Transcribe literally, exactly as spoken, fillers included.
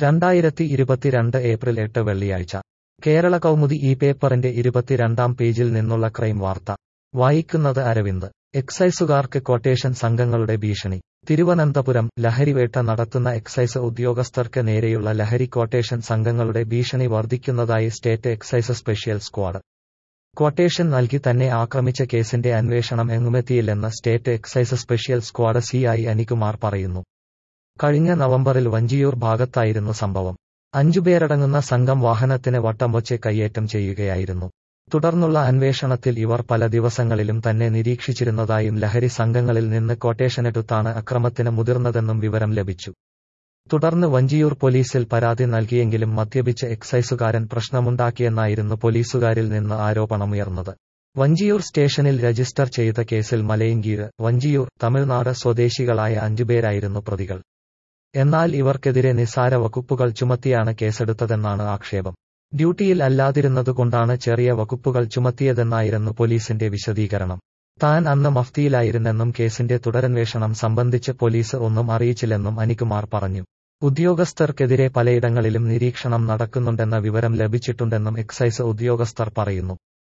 രണ്ടായിരത്തി ഇരുപത്തിരണ്ട് ഏപ്രിൽ എട്ട് വെള്ളിയാഴ്ച കേരള കൗമുദി ഈ പേപ്പറിന്റെ ഇരുപത്തിരണ്ടാം പേജിൽ നിന്നുള്ള ക്രൈം വാർത്ത വായിക്കുന്നത് അരവിന്ദ്. എക്സൈസുകാർക്ക് ക്വട്ടേഷൻ സംഘങ്ങളുടെ ഭീഷണി. തിരുവനന്തപുരം ലഹരിവേട്ട നടത്തുന്ന എക്സൈസ് ഉദ്യോഗസ്ഥർക്ക് നേരെയുള്ള ലഹരി ക്വട്ടേഷൻ സംഘങ്ങളുടെ ഭീഷണി വർദ്ധിക്കുന്നതായി state excise special squad. Quotation നൽകി തന്നെ ആക്രമിച്ച കേസിന്റെ അന്വേഷണം എങ്ങുമെത്തിയില്ലെന്ന് state excise special squad C I Anikumar പറയുന്നു. കഴിഞ്ഞ നവംബറിൽ വഞ്ചിയൂർ ഭാഗത്തായിരുന്നു സംഭവം. അഞ്ചുപേരടങ്ങുന്ന സംഘം വാഹനത്തിന് വട്ടം വച്ച് കയ്യേറ്റം ചെയ്യുകയായിരുന്നു. തുടർന്നുള്ള അന്വേഷണത്തിൽ ഇവർ പല ദിവസങ്ങളിലും തന്നെ നിരീക്ഷിച്ചിരുന്നതായും ലഹരി സംഘങ്ങളിൽ നിന്ന് ക്വട്ടേഷനെടുത്താണ് അക്രമത്തിന് മുതിർന്നതെന്നും വിവരം ലഭിച്ചു. തുടർന്ന് വഞ്ചിയൂർ പോലീസിൽ പരാതി നൽകിയെങ്കിലും മദ്യപിച്ച എക്സൈസുകാരൻ പ്രശ്നമുണ്ടാക്കിയെന്നായിരുന്നു പോലീസുകാരിൽ നിന്ന് ആരോപണമുയർന്നത്. വഞ്ചിയൂർ സ്റ്റേഷനിൽ രജിസ്റ്റർ ചെയ്ത കേസിൽ മലയങ്കീഴ്, വഞ്ചിയൂർ, തമിഴ്നാട് സ്വദേശികളായ അഞ്ചുപേരായിരുന്നു പ്രതികൾ. എന്നാൽ ഇവർക്കെതിരെ നിസ്സാര വകുപ്പുകൾ ചുമത്തിയാണ് കേസെടുത്തതെന്നാണ് ആക്ഷേപം. ഡ്യൂട്ടിയിൽ അല്ലാതിരുന്നതുകൊണ്ടാണ് ചെറിയ വകുപ്പുകൾ ചുമത്തിയതെന്നായിരുന്നു പോലീസിന്റെ വിശദീകരണം. താൻ അന്ന് മഫ്തിയിലായിരുന്നെന്നും കേസിന്റെ തുടരന്വേഷണം സംബന്ധിച്ച് പോലീസ് ഒന്നും അറിയിച്ചില്ലെന്നും അനികുമാർ പറഞ്ഞു. ഉദ്യോഗസ്ഥർക്കെതിരെ പലയിടങ്ങളിലും നിരീക്ഷണം നടക്കുന്നുണ്ടെന്ന വിവരം ലഭിച്ചിട്ടുണ്ടെന്നും എക്സൈസ് ഉദ്യോഗസ്ഥർ പറയുന്നു.